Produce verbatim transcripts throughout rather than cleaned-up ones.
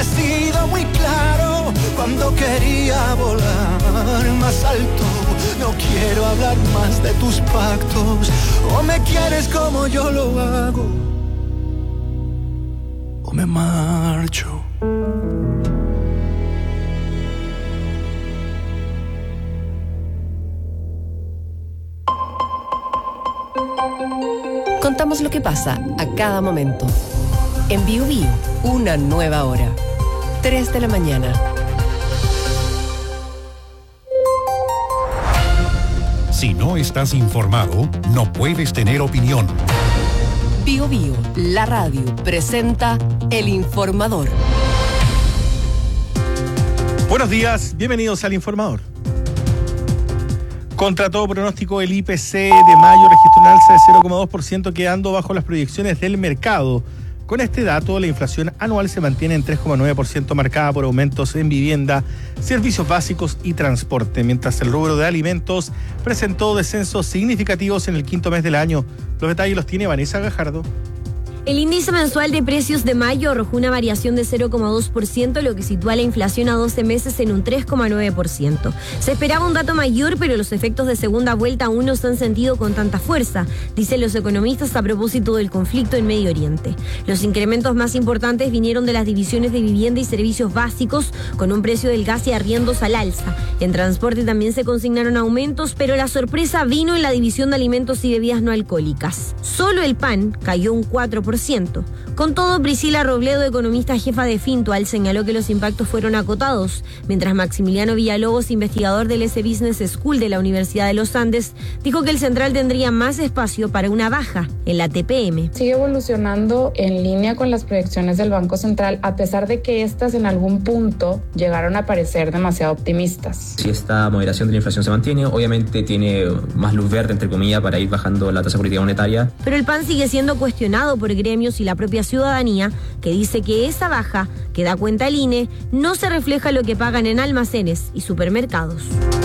sido muy claro cuando quería volar más alto. No quiero hablar más de tus pactos. O me quieres como yo lo hago, o me marcho. Contamos lo que pasa a cada momento. En Bio Bio, una nueva hora. tres de la mañana. Si no estás informado, no puedes tener opinión. Bio Bio, la radio, presenta El Informador. Buenos días, bienvenidos al Informador. Contra todo pronóstico, el I P C de mayo registró un alza de cero coma dos por ciento, quedando bajo las proyecciones del mercado. Con este dato, la inflación anual se mantiene en tres coma nueve por ciento, marcada por aumentos en vivienda, servicios básicos y transporte, mientras el rubro de alimentos presentó descensos significativos en el quinto mes del año. Los detalles los tiene Vanessa Gajardo. El índice mensual de precios de mayo arrojó una variación de cero coma dos por ciento, lo que sitúa la inflación a doce meses en un tres coma nueve por ciento. Se esperaba un dato mayor, pero los efectos de segunda vuelta aún no se han sentido con tanta fuerza, dicen los economistas a propósito del conflicto en Medio Oriente. Los incrementos más importantes vinieron de las divisiones de vivienda y servicios básicos, con un precio del gas y arriendos al alza. En transporte también se consignaron aumentos, pero la sorpresa vino en la división de alimentos y bebidas no alcohólicas. Solo el pan cayó un cuatro por ciento. Con todo, Priscila Robledo, economista jefa de Fintual, señaló que los impactos fueron acotados, mientras Maximiliano Villalobos, investigador del S Business School de la Universidad de los Andes, dijo que el central tendría más espacio para una baja en la T P M. Sigue evolucionando en línea con las proyecciones del Banco Central, a pesar de que estas en algún punto llegaron a parecer demasiado optimistas. Si esta moderación de la inflación se mantiene, obviamente tiene más luz verde, entre comillas, para ir bajando la tasa política monetaria. Pero el pan sigue siendo cuestionado por gremios y la propia ciudadanía, que dice que esa baja, que da cuenta el I N E, no se refleja lo que pagan en almacenes y supermercados.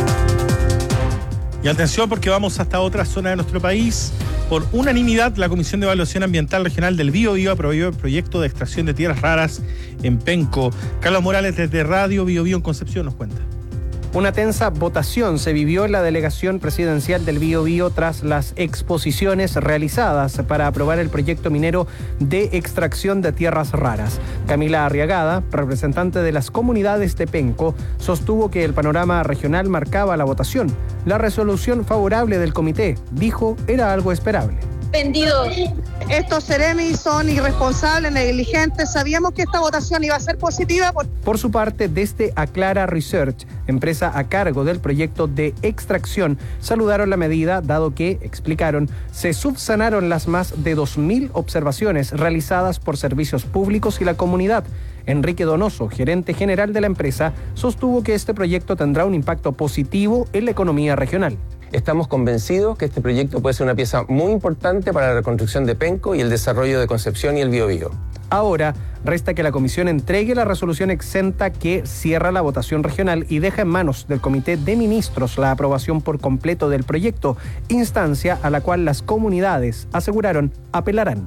Y atención, porque vamos hasta otra zona de nuestro país. Por unanimidad, la Comisión de Evaluación Ambiental Regional del Bio Bio aprobó el proyecto de extracción de tierras raras en Penco. Carlos Morales, desde Radio Bio Bio en Concepción, nos cuenta. Una tensa votación se vivió en la delegación presidencial del Bio Bio tras las exposiciones realizadas para aprobar el proyecto minero de extracción de tierras raras. Camila Arriagada, representante de las comunidades de Penco, sostuvo que el panorama regional marcaba la votación. La resolución favorable del comité, dijo, era algo esperable. Vendidos. Estos seremis son irresponsables, negligentes. Sabíamos que esta votación iba a ser positiva. Por... por su parte, desde Aclara Research, empresa a cargo del proyecto de extracción, saludaron la medida, dado que, explicaron, se subsanaron las más de dos mil observaciones realizadas por servicios públicos y la comunidad. Enrique Donoso, gerente general de la empresa, sostuvo que este proyecto tendrá un impacto positivo en la economía regional. Estamos convencidos que este proyecto puede ser una pieza muy importante para la reconstrucción de Penco y el desarrollo de Concepción y el Bio Bio. Ahora, resta que la comisión entregue la resolución exenta que cierra la votación regional y deja en manos del Comité de Ministros la aprobación por completo del proyecto, instancia a la cual las comunidades aseguraron apelarán.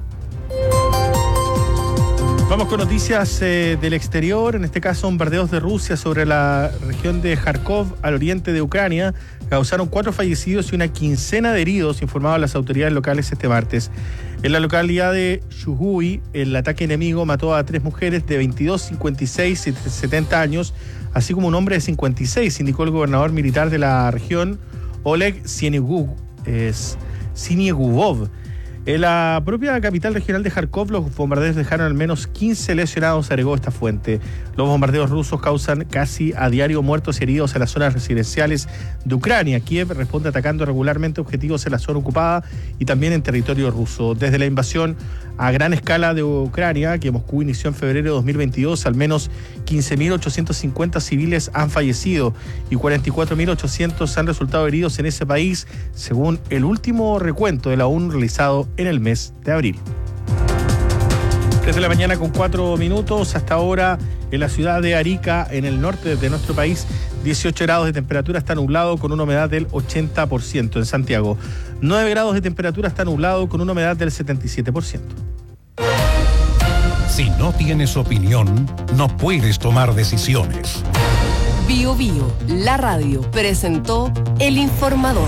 Vamos con noticias eh, del exterior, en este caso bombardeos de Rusia sobre la región de Kharkov, al oriente de Ucrania, causaron cuatro fallecidos y una quincena de heridos, informaron las autoridades locales este martes. En la localidad de Shuhui, el ataque enemigo mató a tres mujeres de veintidós, cincuenta y seis y setenta años, así como un hombre de cincuenta y seis, indicó el gobernador militar de la región, Oleg Sieniegubov. En la propia capital regional de Kharkov, los bombardeos dejaron al menos quince lesionados, agregó esta fuente. Los bombardeos rusos causan casi a diario muertos y heridos en las zonas residenciales de Ucrania. Kiev responde atacando regularmente objetivos en la zona ocupada y también en territorio ruso. Desde la invasión a gran escala de Ucrania, que Moscú inició en febrero de dos mil veintidós, al menos quince mil ochocientos cincuenta civiles han fallecido y cuarenta y cuatro mil ochocientos han resultado heridos en ese país, según el último recuento de la ONU realizado en el mes de abril. Desde la mañana con cuatro minutos, hasta ahora en la ciudad de Arica, en el norte de nuestro país, dieciocho grados de temperatura, está nublado con una humedad del ochenta por ciento. En Santiago, nueve grados de temperatura, está nublado con una humedad del setenta y siete por ciento. Si no no tienes opinión, no puedes tomar decisiones. Bio Bio, la radio, presentó El Informador.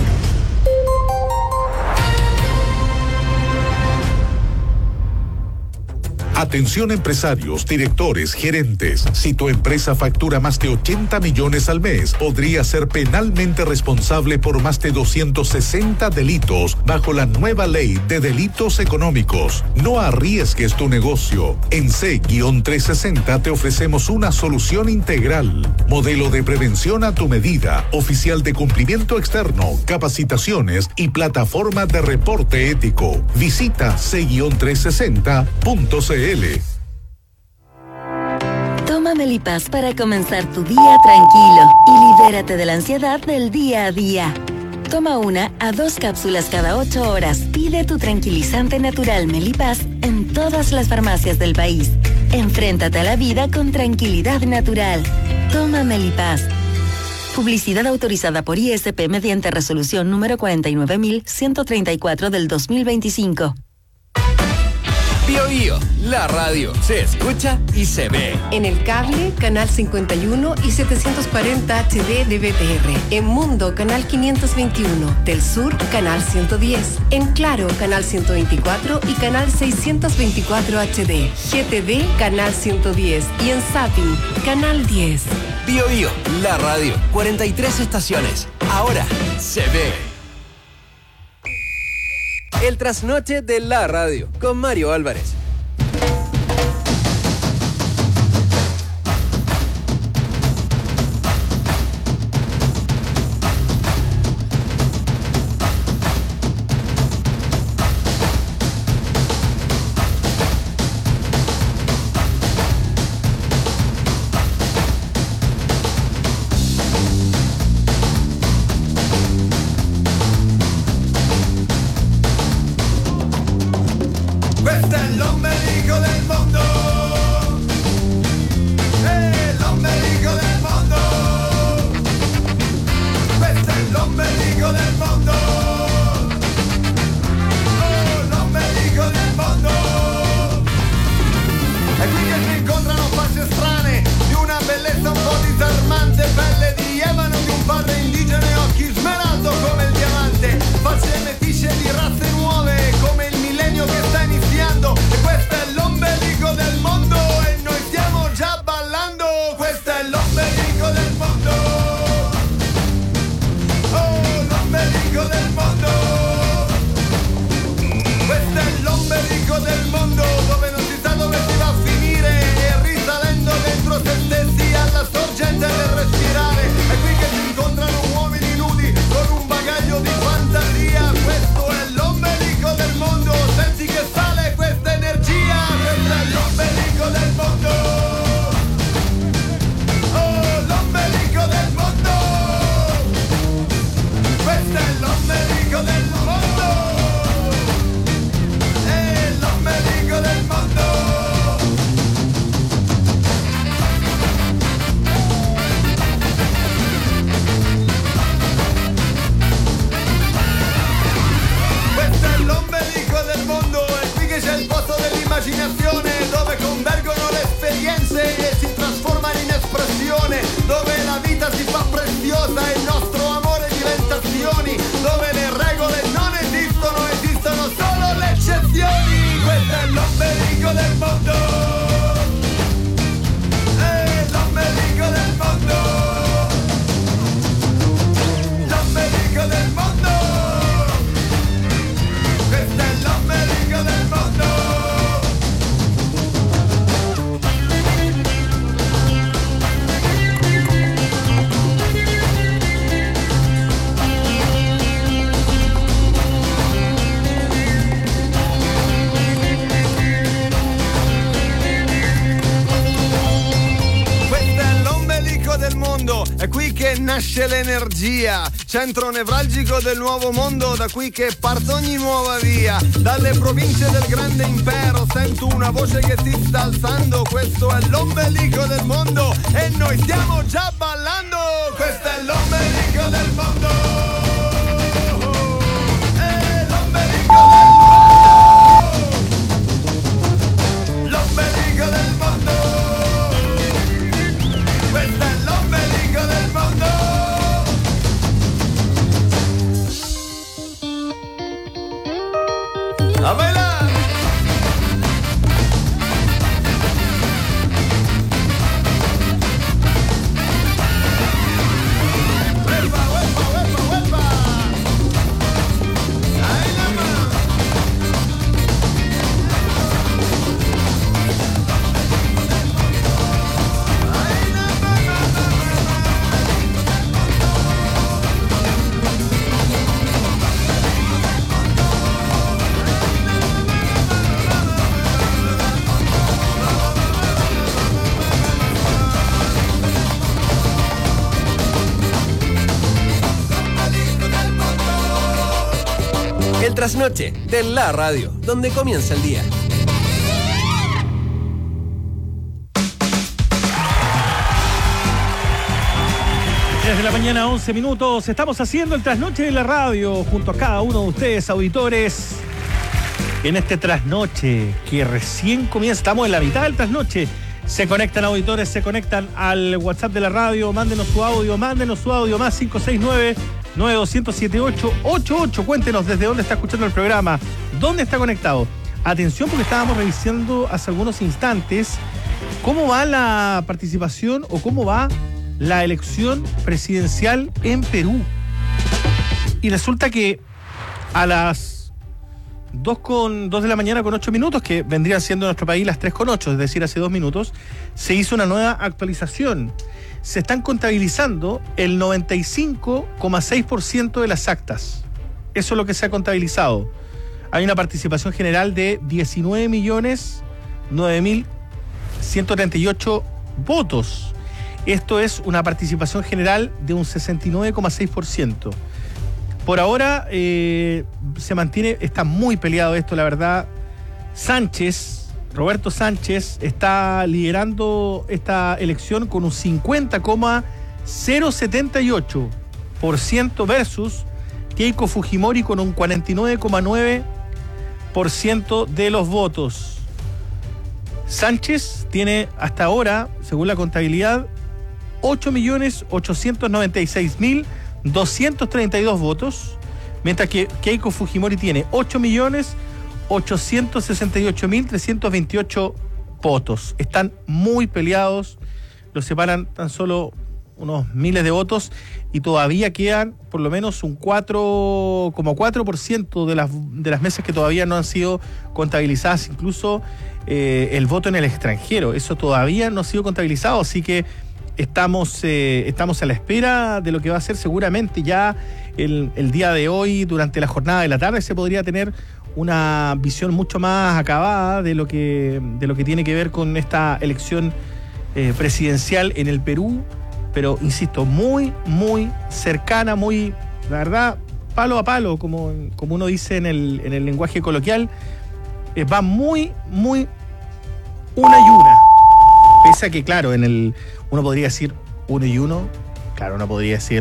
Atención empresarios, directores, gerentes. Si tu empresa factura más de ochenta millones al mes, podría ser penalmente responsable por más de doscientos sesenta delitos bajo la nueva ley de delitos económicos. No arriesgues tu negocio. En C trescientos sesenta te ofrecemos una solución integral. Modelo de prevención a tu medida, oficial de cumplimiento externo, capacitaciones y plataforma de reporte ético. Visita C trescientos sesenta punto c l. Toma Melipaz para comenzar tu día tranquilo y libérate de la ansiedad del día a día. Toma una a dos cápsulas cada ocho horas. Pide tu tranquilizante natural Melipaz en todas las farmacias del país. Enfréntate a la vida con tranquilidad natural. Toma Melipaz. Publicidad autorizada por I S P mediante resolución número cuarenta y nueve mil ciento treinta y cuatro del dos mil veinticinco. Bio Bio, la radio se escucha y se ve. En el cable, canal cincuenta y uno y setecientos cuarenta H D de B T R. En Mundo, canal quinientos veintiuno. Del Sur, canal ciento diez. En Claro, canal ciento veinticuatro y canal seiscientos veinticuatro H D. G T V, canal ciento diez. Y en Zapping, canal diez. Bio Bio, la radio, cuarenta y tres estaciones. Ahora se ve. El trasnoche de la radio, con Mario Álvarez. Nasce l'energia, centro nevralgico del nuovo mondo, da qui che parte ogni nuova via. Dalle province del grande impero sento una voce che si sta alzando. Questo è l'ombelico del mondo e noi stiamo già ballando. Questo è l'ombelico del mondo. È l'ombelico del mondo. L'ombelico del mondo. trasnoche de la radio, donde comienza el día. Desde la mañana, once minutos, estamos haciendo el trasnoche de la radio junto a cada uno de ustedes, auditores. En este trasnoche que recién comienza, estamos en la mitad del trasnoche. Se conectan auditores, se conectan al WhatsApp de la radio, mándenos su audio, mándenos su audio, más cinco seis nueve, nueve dos cero siete ocho ocho ocho. Cuéntenos desde dónde está escuchando el programa, dónde está conectado. Atención, porque estábamos revisando hace algunos instantes cómo va la participación o cómo va la elección presidencial en Perú. Y resulta que a las dos de la mañana con ocho minutos, que vendrían siendo en nuestro país las tres con ocho, es decir, hace dos minutos, se hizo una nueva actualización. Se están contabilizando el noventa y cinco coma seis por ciento de las actas. Eso es lo que se ha contabilizado. Hay una participación general de diecinueve millones nueve mil ciento treinta y ocho votos. Esto es una participación general de un sesenta y nueve coma seis por ciento. Por ahora eh, se mantiene, está muy peleado esto, la verdad. Sánchez, Roberto Sánchez, está liderando esta elección con un cincuenta coma cero setenta y ocho por ciento versus Keiko Fujimori con un cuarenta y nueve coma nueve por ciento de los votos. Sánchez tiene hasta ahora, según la contabilidad, ocho millones ochocientos noventa y seis mil doscientos treinta y dos votos, mientras que Keiko Fujimori tiene ocho millones ochocientos sesenta y ocho mil trescientos veintiocho votos. Están muy peleados, los separan tan solo unos miles de votos y todavía quedan por lo menos un cuatro coma cuatro por ciento de las, de las mesas que todavía no han sido contabilizadas, incluso eh, el voto en el extranjero, eso todavía no ha sido contabilizado, así que Estamos, eh, estamos a la espera de lo que va a ser seguramente ya el, el día de hoy, durante la jornada de la tarde, se podría tener una visión mucho más acabada de lo que, de lo que tiene que ver con esta elección eh, presidencial en el Perú, pero insisto, muy, muy cercana, muy, la verdad, palo a palo, como, como uno dice en el, en el lenguaje coloquial, eh, va muy, muy una y una. Pese a que, claro, en el uno podría decir uno y uno, claro, uno podría decir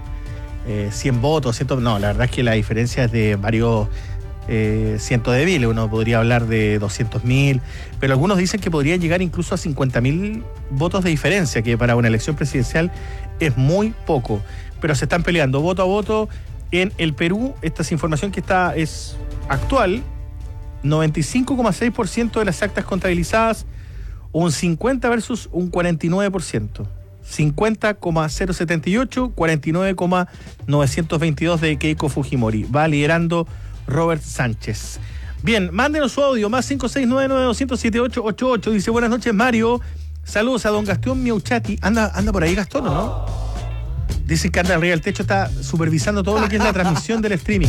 eh, cien votos, cien, no, la verdad es que la diferencia es de varios eh, cientos de miles, uno podría hablar de doscientos mil, pero algunos dicen que podrían llegar incluso a cincuenta mil votos de diferencia, que para una elección presidencial es muy poco, pero se están peleando voto a voto en el Perú. Esta es información que está, es actual, noventa y cinco coma seis por ciento de las actas contabilizadas, un cincuenta versus un cuarenta y nueve por ciento. cincuenta coma cero setenta y ocho, cuarenta y nueve coma novecientos veintidós de Keiko Fujimori. Va liderando Robert Sánchez. Bien, mándenos su audio, más cinco seis nueve, nueve dos cero siete ocho ocho ocho. Dice, buenas noches, Mario. Saludos a don Gastón Miauchati. Anda, anda por ahí, Gastón, ¿o no? Dice que anda arriba del techo, está supervisando todo lo que es la transmisión del streaming.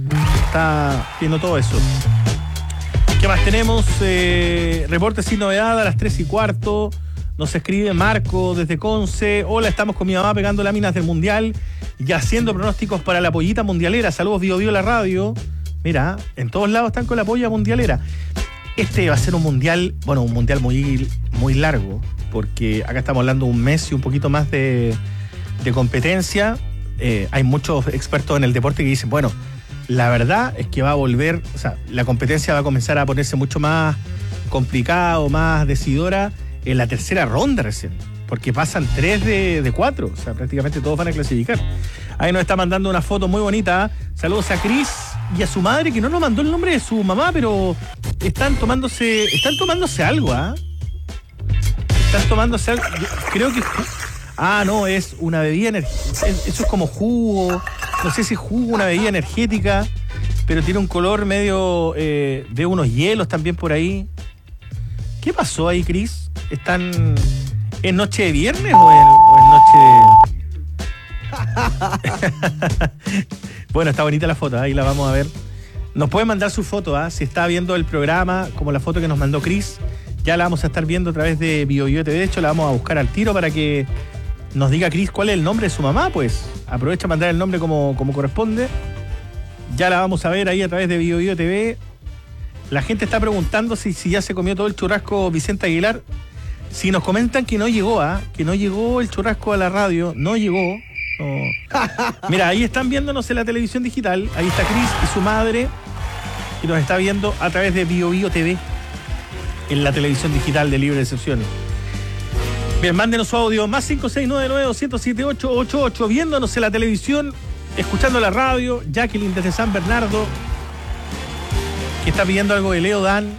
Está viendo todo eso. ¿Qué más tenemos? Eh, reporte sin novedad a las tres y cuarto. Nos escribe Marco desde Conce. Hola, estamos con mi mamá pegando láminas del Mundial y haciendo pronósticos para la pollita mundialera. Saludos, Bio Bio la radio. Mira, en todos lados están con la polla mundialera. Este va a ser un mundial, bueno, un mundial muy, muy largo, porque acá estamos hablando de un mes y un poquito más de, de competencia. Eh, hay muchos expertos en el deporte que dicen, bueno, la verdad es que va a volver, o sea, la competencia va a comenzar a ponerse mucho más complicada o más decidora en la tercera ronda recién, porque pasan tres de, de cuatro, o sea, prácticamente todos van a clasificar. Ahí nos está mandando una foto muy bonita. Saludos a Cris y a su madre, que no nos mandó el nombre de su mamá, pero están tomándose, están tomándose algo, ¿ah? ¿eh? Están tomándose algo, creo que... Ah, no, es una bebida energética. Eso es como jugo. No sé si es jugo, una bebida energética, pero tiene un color medio... Eh, veo unos hielos también por ahí. ¿Qué pasó ahí, Cris? ¿Están... ¿Es noche de viernes o es, o es noche de...? Bueno, está bonita la foto, ahí la vamos a ver. Nos pueden mandar su foto, ¿eh? Si está viendo el programa, como la foto que nos mandó Cris, ya la vamos a estar viendo a través de Bio Bio T V. De hecho, la vamos a buscar al tiro para que nos diga Cris cuál es el nombre de su mamá, pues. Aprovecha a mandar el nombre como, como corresponde. Ya la vamos a ver ahí a través de Bio Bio T V. La gente está preguntando si, si ya se comió todo el churrasco Vicente Aguilar. Si nos comentan que no llegó, ¿ah? Que no llegó el churrasco a la radio, no llegó. No. Mira, ahí están viéndonos en la televisión digital. Ahí está Cris y su madre, y nos está viendo a través de Bio Bio T V en la televisión digital de Libre Excepción. Bien, mándenos su audio, más cinco seis nueve nueve, dos cero siete, ocho ocho ocho, viéndonos en la televisión, escuchando la radio. Jacqueline desde San Bernardo, que está pidiendo algo de Leo Dan.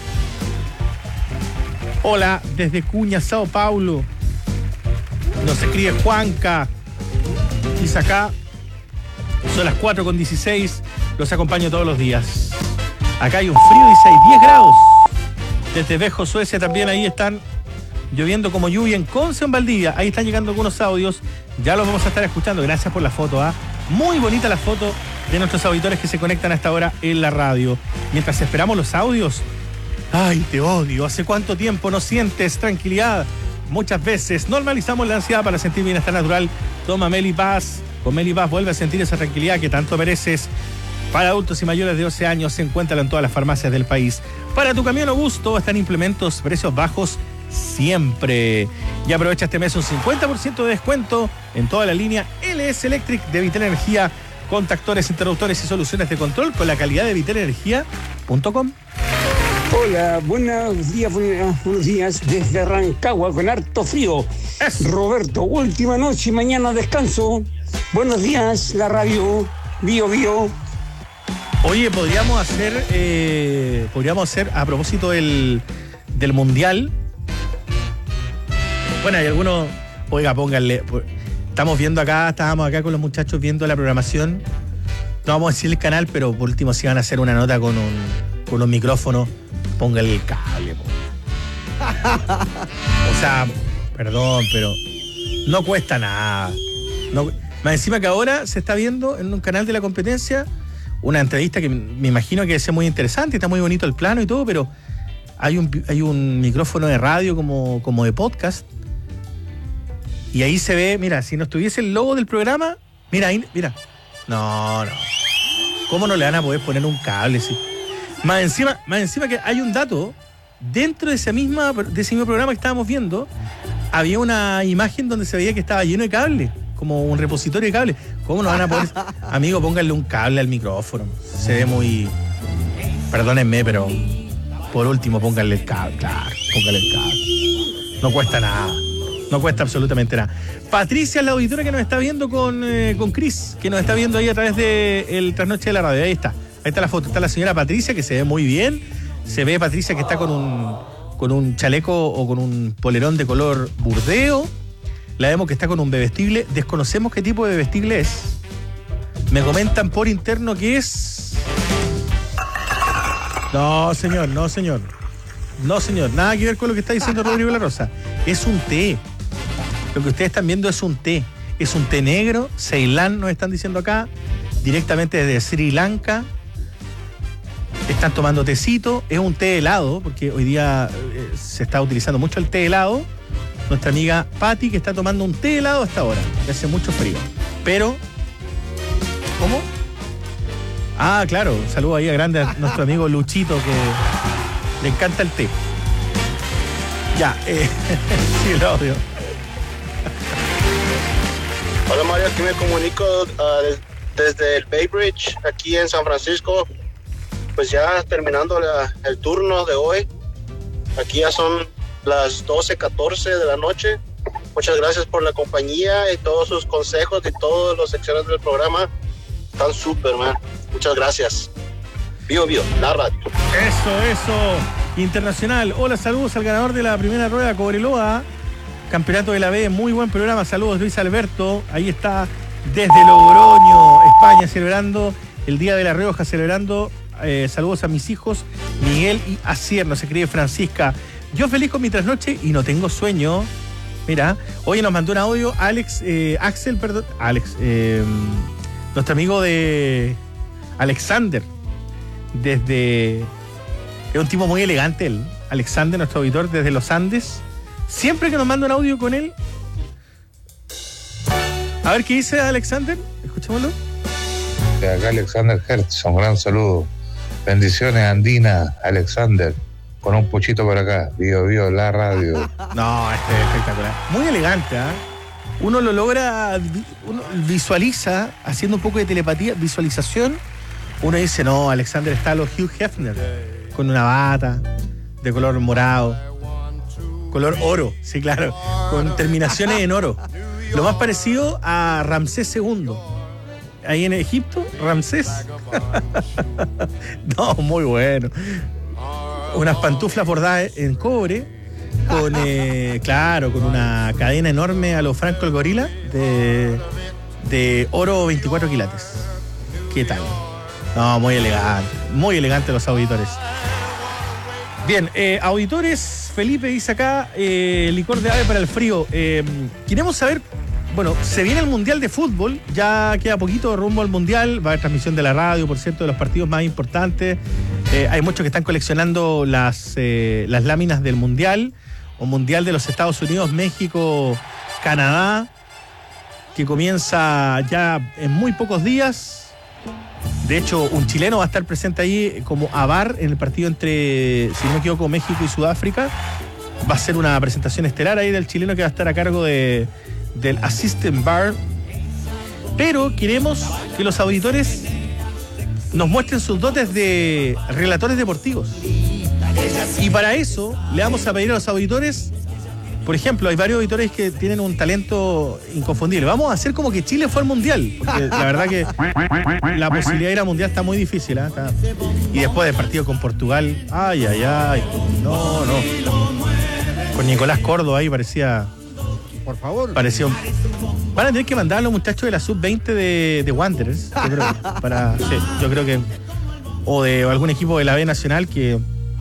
Hola, desde Cuña, Sao Paulo. Nos escribe Juanca. Dice acá, son las cuatro con dieciséis, los acompaño todos los días. Acá hay un frío, dice, hay diez grados. Desde Vejo, Suecia, también ahí están lloviendo como lluvia en Conce, en Valdivia. Ahí están llegando algunos audios, ya los vamos a estar escuchando. Gracias por la foto, ¿ah? Muy bonita la foto de nuestros auditores que se conectan a esta hora en la radio. Mientras esperamos los audios, ay, te odio, ¿hace cuánto tiempo no sientes tranquilidad? Muchas veces normalizamos la ansiedad para sentir bienestar natural. Toma Melipaz. Con Melipaz vuelve a sentir esa tranquilidad que tanto mereces. Para adultos y mayores de doce años se encuentran en todas las farmacias del país. Para tu camión o bus, todo están implementos, precios bajos siempre. Y aprovecha este mes un cincuenta por ciento de descuento en toda la línea L S Electric de Vitel Energía. Contactores, interruptores y soluciones de control con la calidad de vitel energía punto com. Hola, buenos días, buenos días desde Rancagua con harto frío. Eso. Roberto, última noche, mañana descanso. Buenos días, la radio Bio Bio. Oye, podríamos hacer, eh, podríamos hacer a propósito del, del mundial. Bueno, hay algunos, oiga, pónganle. Estamos viendo acá, estábamos acá con los muchachos viendo la programación. No vamos a decir el canal, pero por último si van a hacer una nota con un, con un micrófono, pónganle el cable. Po. O sea, perdón, pero no cuesta nada. No, más encima que ahora se está viendo en un canal de la competencia una entrevista que me imagino que debe ser muy interesante, está muy bonito el plano y todo, pero hay un, hay un micrófono de radio como, como de podcast. Y ahí se ve, mira, si no estuviese el logo del programa, mira ahí, mira. No, no. ¿Cómo no le van a poder poner un cable? Sí? Más encima, más encima que hay un dato, dentro de ese, misma, de ese mismo programa que estábamos viendo, había una imagen donde se veía que estaba lleno de cable, como un repositorio de cable. ¿Cómo no van a poder? Amigo, pónganle un cable al micrófono. Se ve muy... Perdónenme, pero por último pónganle el cable, claro, pónganle el cable. No cuesta nada. No cuesta absolutamente nada. Patricia es la auditora que nos está viendo con, eh, con Cris, que nos está viendo ahí a través de el Trasnoche de la radio. Ahí está. Ahí está la foto. Está la señora Patricia, que se ve muy bien. Se ve Patricia que está con un, con un chaleco o con un polerón de color burdeo. La vemos que está con un bebestible. Desconocemos qué tipo de bebestible es. Me comentan por interno que es... No, señor, no, señor. No, señor. Nada que ver con lo que está diciendo Rodrigo La Rosa. Es un té. Lo que ustedes están viendo es un té. Es un té negro. Ceilán nos están diciendo acá. Directamente desde Sri Lanka. Están tomando tecito. Es un té helado, porque hoy día eh, se está utilizando mucho el té helado. Nuestra amiga Patti, que está tomando un té helado hasta ahora. Que hace mucho frío. Pero... ¿Cómo? Ah, claro. Un saludo ahí a grande a nuestro amigo Luchito, que le encanta el té. Ya, eh, sí, el audio. Hola Mario, aquí me comunico uh, desde el Bay Bridge, aquí en San Francisco. Pues ya terminando la, el turno de hoy. Aquí ya son las doce catorce de la noche. Muchas gracias por la compañía y todos sus consejos y todas las secciones del programa. Están súper, man. Muchas gracias. Bio Bio, la radio. Eso, eso. Internacional. Hola, saludos al ganador de la primera rueda, Cobreloa. Campeonato de la B, muy buen programa. Saludos, Luis Alberto. Ahí está, desde Logroño, España, celebrando el Día de la Rioja, celebrando. Eh, saludos a mis hijos, Miguel y Asier. Nos escribe Francisca. Yo feliz con mi trasnoche y no tengo sueño. Mira, hoy nos mandó un audio Alex, eh, Axel, perdón. Alex, eh, nuestro amigo de Alexander. Desde... Es un tipo muy elegante él. Alexander, nuestro auditor desde los Andes. Siempre que nos manda un audio con él. A ver qué dice Alexander. Escuchémoslo. deporte. Acá Alexander Hertz, un gran saludo. Bendiciones, Andina, Alexander. Con un puchito por acá. Vivo, vivo, la radio. No, este es espectacular. Muy elegante, ¿ah? ¿eh? Uno lo logra, uno visualiza, haciendo un poco de telepatía, visualización. Uno dice, no, Alexander está a los Hugh Hefner, con una bata de color morado, color oro, sí, claro, con terminaciones en oro. Lo más parecido a Ramsés segundo. Ahí en Egipto, Ramsés. No, muy bueno. Unas pantuflas bordadas en cobre, con, eh, claro, con una cadena enorme a los Franco el Gorila de, de oro veinticuatro quilates. ¿Qué tal? No, muy elegante, muy elegante los auditores. Bien, eh, auditores, Felipe dice acá, eh, licor de ave para el frío. Eh, queremos saber, bueno, se viene el Mundial de Fútbol, ya queda poquito rumbo al Mundial, va a haber transmisión de la radio, por cierto, de los partidos más importantes. Eh, hay muchos que están coleccionando las, eh, las láminas del Mundial, o Mundial de los Estados Unidos, México, Canadá, que comienza ya en muy pocos días. De hecho, un chileno va a estar presente ahí como A V A R en el partido entre, si no me equivoco, México y Sudáfrica. Va a ser una presentación estelar ahí del chileno que va a estar a cargo de, del Assistant V A R. Pero queremos que los auditores nos muestren sus dotes de relatores deportivos. Y para eso le vamos a pedir a los auditores, por ejemplo, hay varios auditores que tienen un talento inconfundible. Vamos a hacer como que Chile fue al Mundial, porque la verdad que la posibilidad de ir al Mundial está muy difícil, ¿eh? Está... Y después del partido con Portugal, ay, ay, ay, no, no. Con Nicolás Córdoba ahí parecía... Por favor. Pareció... Van a tener que mandar a los muchachos de la sub veinte de, de Wanderers, yo creo, para, sí, yo creo que... O de algún equipo de la B Nacional, que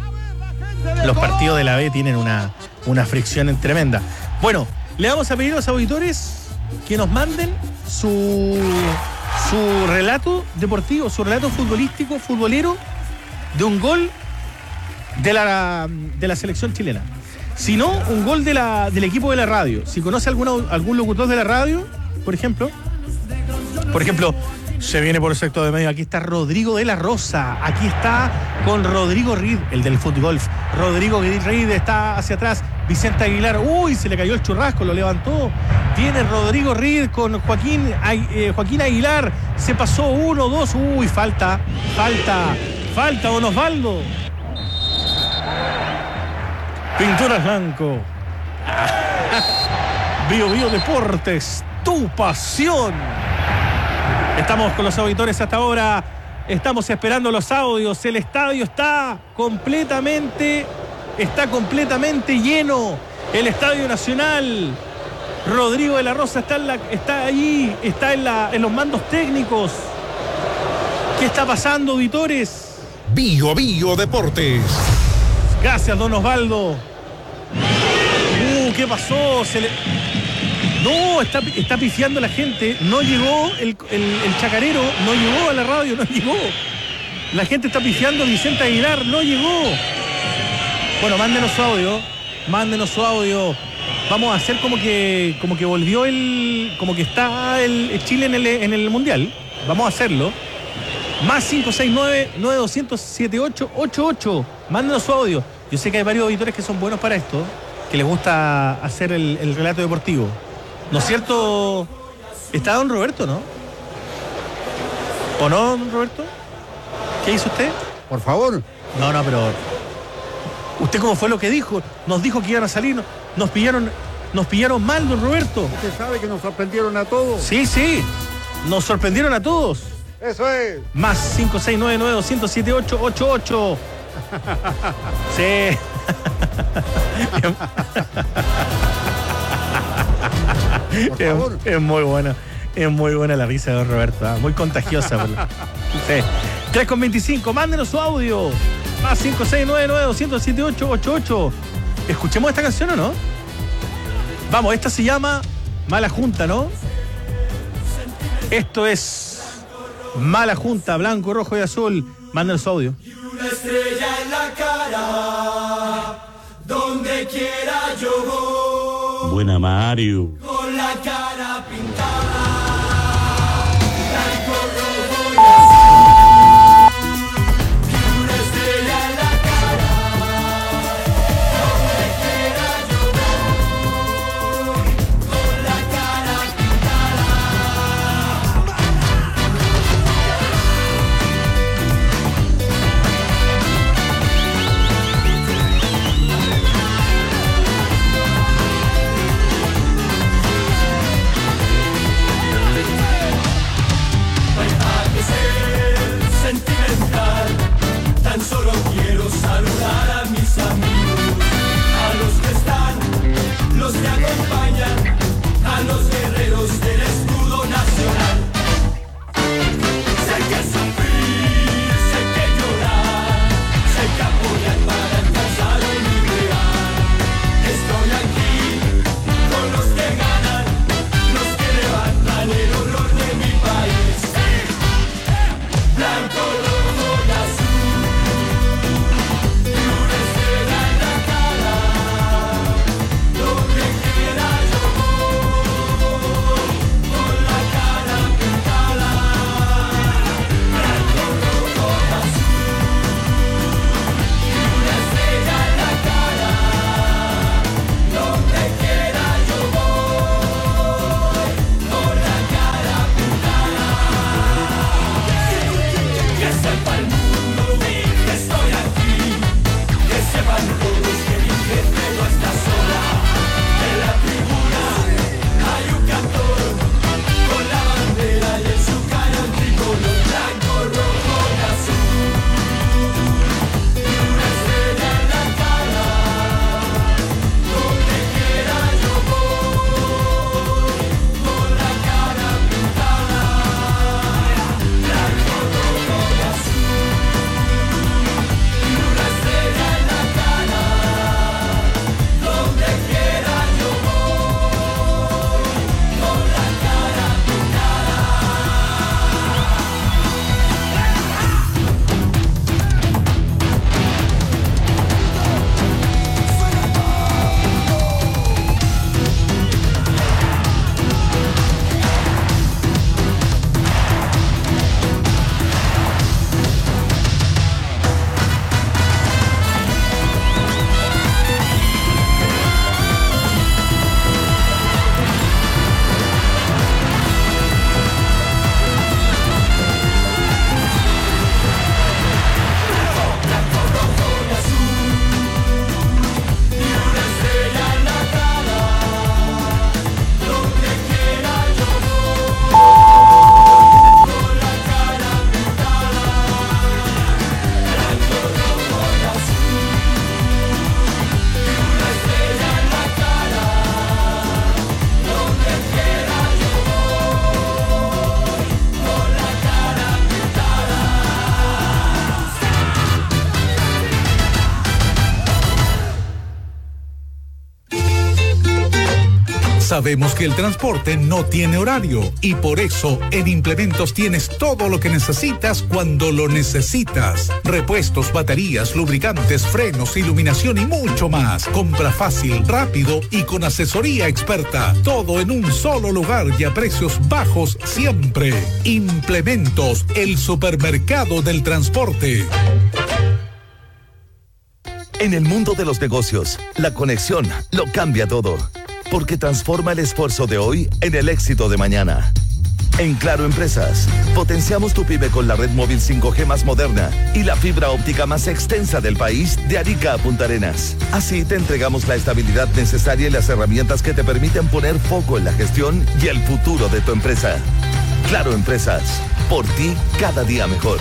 los partidos de la B tienen una... una fricción tremenda. Bueno, le vamos a pedir a los auditores que nos manden su, su relato deportivo, su relato futbolístico, futbolero, de un gol de la, de la selección chilena. Si no, un gol de la, del equipo de la radio. Si conoce alguna, algún locutor de la radio, por ejemplo, por ejemplo, se viene por el sector de medio. Aquí está Rodrigo de la Rosa. Aquí está con Rodrigo Reed, el del fútbol. Rodrigo Reed está hacia atrás. Vicente Aguilar. Uy, se le cayó el churrasco, lo levantó. Viene Rodrigo Reed con Joaquín, eh, Joaquín Aguilar. Se pasó uno, dos. Uy, falta, falta, falta, don Osvaldo. Pinturas Blanco. Bio Bio Deportes, tu pasión. Estamos con los auditores hasta ahora. Estamos esperando los audios. El estadio está completamente, está completamente lleno. El Estadio Nacional. Rodrigo de la Rosa está, en la, está ahí, está en, la, en los mandos técnicos. ¿Qué está pasando, auditores? Bio Bio Deportes. Gracias, don Osvaldo. Uh, ¿qué pasó? Se le... No, está, está pifiando la gente. No llegó el, el, el chacarero, no llegó a la radio, no llegó. La gente está pifiando. Vicente Aguilar no llegó. Bueno, mándenos su audio. Mándenos su audio. Vamos a hacer como que como que volvió el... Como que está el, el Chile en el, en el Mundial. Vamos a hacerlo. Más cinco seis nueve, nueve dos cero cero, siete ocho ocho ocho. Mándenos su audio. Yo sé que hay varios auditores que son buenos para esto, que les gusta hacer el, el relato deportivo. ¿No es cierto? Está don Roberto, ¿no? ¿O no, don Roberto? ¿Qué hizo usted? Por favor. No, no, pero... ¿Usted cómo fue lo que dijo? Nos dijo que iban a salir, nos pillaron, nos pillaron mal, don Roberto. Usted sabe que nos sorprendieron a todos. Sí, sí, nos sorprendieron a todos. Eso es. Más cinco seis nueve, nueve dos cero cero, siete ocho ocho ocho. Sí. Es, es muy buena, es muy buena la risa de don Roberto, ¿eh? Muy contagiosa. Por la... Sí. tres con veinticinco, mándenos su audio. Más cinco seis nueve, nueve dos cero cero, siete ocho ocho ocho. ¿Escuchemos esta canción o no? Vamos, esta se llama Mala Junta, ¿no? Esto es Mala Junta, blanco, rojo y azul. Mándenos su audio. Una estrella en la cara, donde quiera yo voy. Buena, Mario. Con la cara pintada, blanco, rojo y azul. Sabemos que el transporte no tiene horario y por eso en Implementos tienes todo lo que necesitas cuando lo necesitas. Repuestos, baterías, lubricantes, frenos, iluminación y mucho más. Compra fácil, rápido y con asesoría experta. Todo en un solo lugar y a precios bajos siempre. Implementos, el supermercado del transporte. En el mundo de los negocios, la conexión lo cambia todo, porque transforma el esfuerzo de hoy en el éxito de mañana. En Claro Empresas, potenciamos tu pyme con la red móvil cinco G más moderna y la fibra óptica más extensa del país de Arica a Punta Arenas. Así te entregamos la estabilidad necesaria y las herramientas que te permiten poner foco en la gestión y el futuro de tu empresa. Claro Empresas, por ti cada día mejor.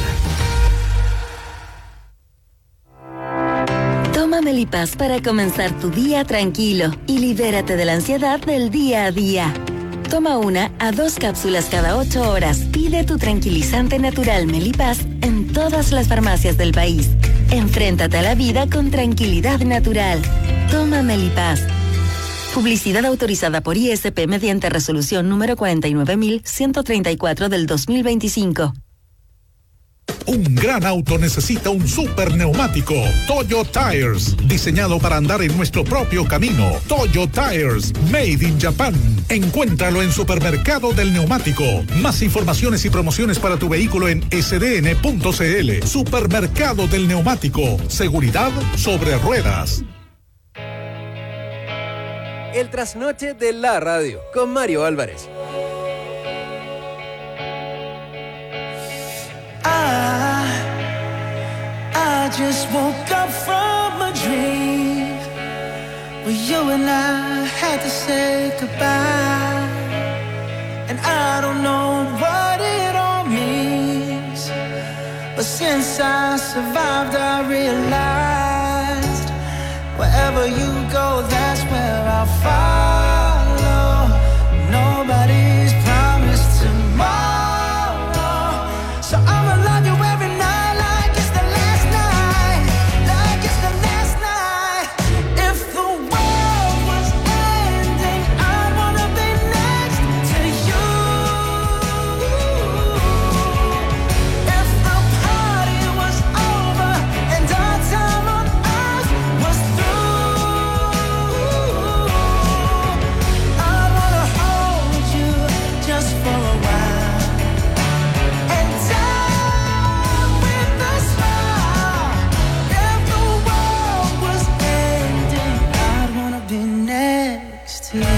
Toma Melipaz para comenzar tu día tranquilo y libérate de la ansiedad del día a día. Toma una a dos cápsulas cada ocho horas. Pide tu tranquilizante natural Melipaz en todas las farmacias del país. Enfréntate a la vida con tranquilidad natural. Toma Melipaz. Publicidad autorizada por I S P mediante resolución número cuarenta y nueve mil ciento treinta y cuatro del dos mil veinticinco. Un gran auto necesita un super neumático. Toyo Tires, diseñado para andar en nuestro propio camino. Toyo Tires, made in Japan. Encuéntralo en Supermercado del Neumático. Más informaciones y promociones para tu vehículo en s d n punto c l. Supermercado del Neumático. Seguridad sobre ruedas. El trasnoche de la radio con Mario Álvarez. I, I just woke up from a dream where you and I had to say goodbye, and I don't know what it all means, but since I survived I realized wherever you go that's where I'll follow. Nobody's promised tomorrow. So I'ma love you every night like it's the last night, like it's the last night. If the world was ending, I'd wanna be next to you. If the party was over and our time on earth was through, I wanna hold you just for a while. To you.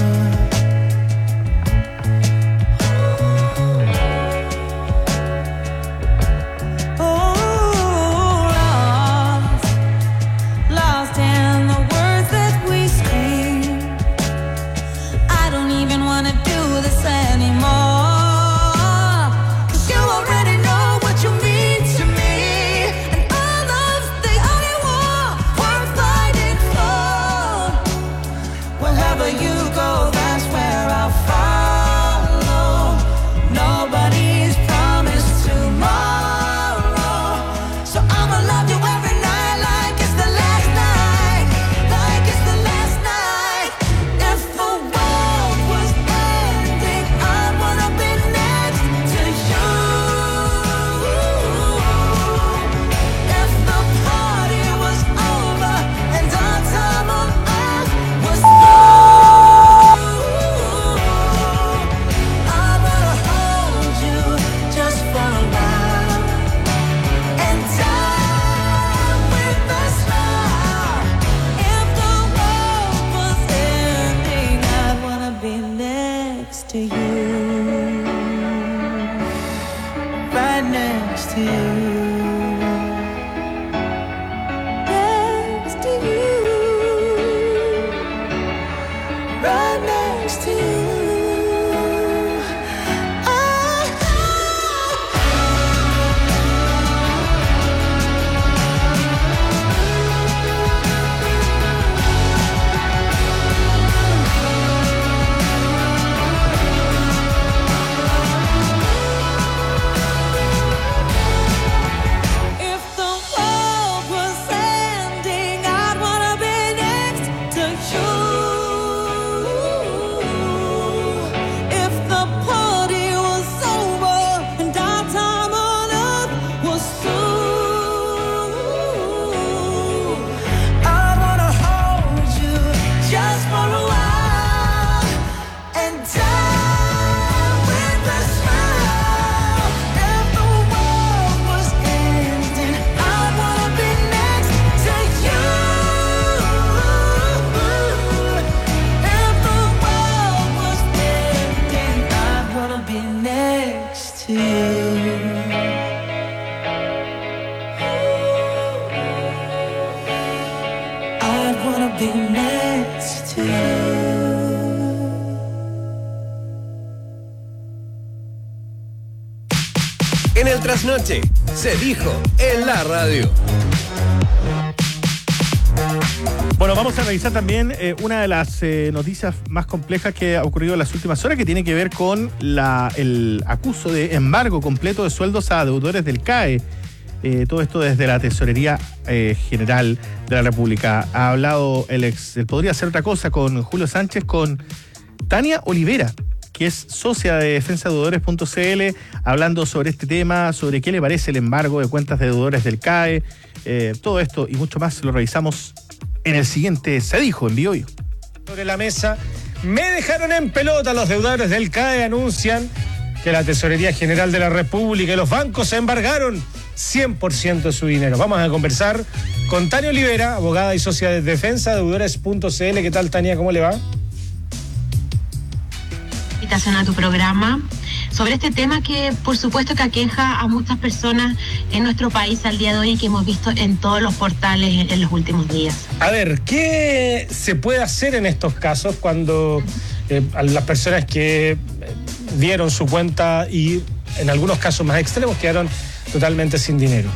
Oh, lost, lost in the words that we scream. I don't even wanna do this anymore, 'cause you already know what you mean to me, and all love's the only war worth fighting for. Wherever you go, that's where I'll follow. Nobody's promised tomorrow, so I'ma love you every night like it's the last night, like it's the last night. If the world was ending, I'd wanna be next to you. If the party was over and our time on earth was through, I wanna hold you just for a while and die with a smile. If the world was ending, I'd wanna be next to you, right next to you, next to you, right next to you. If the world was ending, I'd wanna be next to you. tras noche. Se dijo en la radio. Bueno, vamos a revisar también eh, una de las eh, noticias más complejas que ha ocurrido en las últimas horas, que tiene que ver con la, el acuso de embargo completo de sueldos a deudores del C A E. Eh, todo esto desde la Tesorería eh, General de la República. Ha hablado el ex, él podría hacer otra cosa, con Julio Sánchez, con Tania Olivera, que es socia de defensa deudores punto c l, hablando sobre este tema, sobre qué le parece el embargo de cuentas de deudores del C A E. Eh, todo esto y mucho más lo revisamos en el siguiente Se Dijo en BioBio. Sobre la mesa, me dejaron en pelota. Los deudores del C A E anuncian que la Tesorería General de la República y los bancos embargaron cien por ciento de su dinero. Vamos a conversar con Tania Olivera, abogada y socia de defensa deudores punto c l. ¿Qué tal, Tania? ¿Cómo le va? Invitación a tu programa sobre este tema que por supuesto que aqueja a muchas personas en nuestro país al día de hoy y que hemos visto en todos los portales en, en los últimos días. A ver, ¿qué se puede hacer en estos casos cuando eh, a las personas que dieron su cuenta y en algunos casos más extremos quedaron totalmente sin dinero?